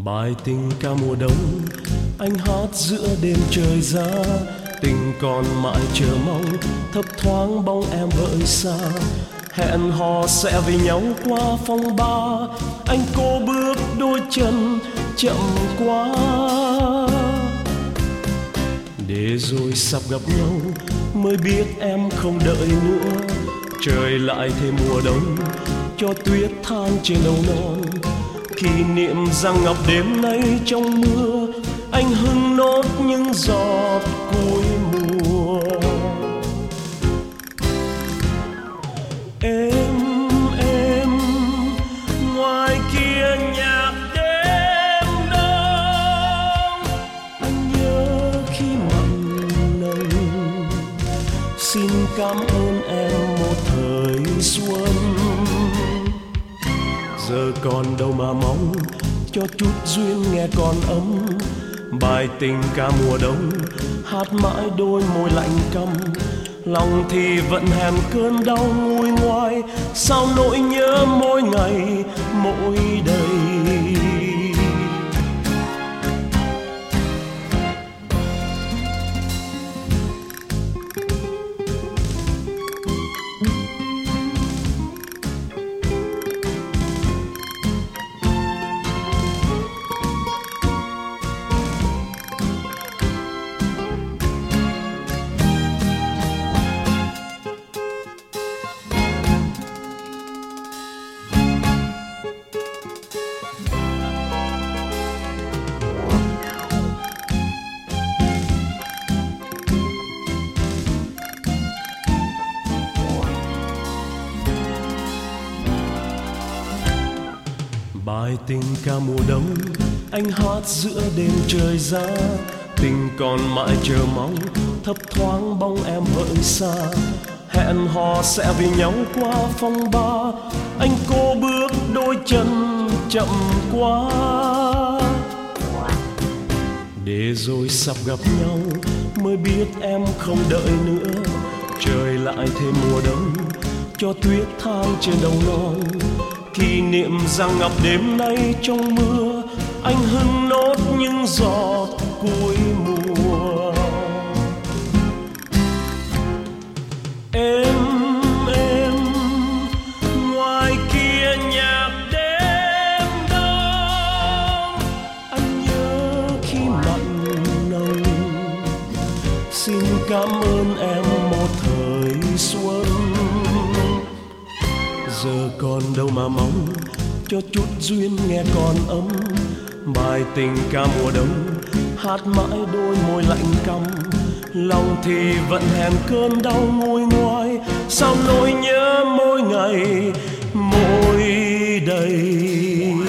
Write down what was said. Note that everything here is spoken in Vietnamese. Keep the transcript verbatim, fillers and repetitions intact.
Bài tình ca mùa đông anh hát giữa đêm trời giá, tình còn mãi chờ mong thấp thoáng bóng em vợi xa. Hẹn hò sẽ vì nhau qua phong ba, anh cố bước đôi chân chậm quá. Để rồi sắp gặp nhau mới biết em không đợi nữa, trời lại thêm mùa đông cho tuyết than trên đầu non. Kỷ niệm rằng ngập đêm nay trong mưa, anh hưng nốt những giọt cuối mùa. Em, em, ngoài kia nhạc đêm đông, anh nhớ khi mặn nồng. Xin cảm ơn em một thời xuân, giờ còn đâu mà mong cho chút duyên nghe còn ấm. Bài tình ca mùa đông hát mãi đôi môi lạnh căm, lòng thì vẫn hèn cơn đau nguôi ngoai. Sao nỗi nhớ mỗi ngày mỗi đầy. Bài tình ca mùa đông anh hát giữa đêm trời giá, tình còn mãi chờ mong thấp thoáng bóng em vợi xa. Hẹn hò sẽ vì nhau qua phong ba, anh cố bước đôi chân chậm quá. Để rồi sắp gặp nhau mới biết em không đợi nữa, trời lại thêm mùa đông cho tuyết than trên đầu non. Kỷ niệm rằng ngập đêm nay trong mưa, anh hưng nốt những giọt cuối mùa. Em, em, ngoài kia nhạc đêm đông, anh nhớ khi mặn nồng. Xin cảm ơn em một thời xuân, giờ còn đâu mà mong cho chút duyên nghe còn ấm. Bài tình ca mùa đông hát mãi đôi môi lạnh căm, lòng thì vẫn hèn cơn đau nguôi ngoai. Sao nỗi nhớ mỗi ngày mỗi đầy.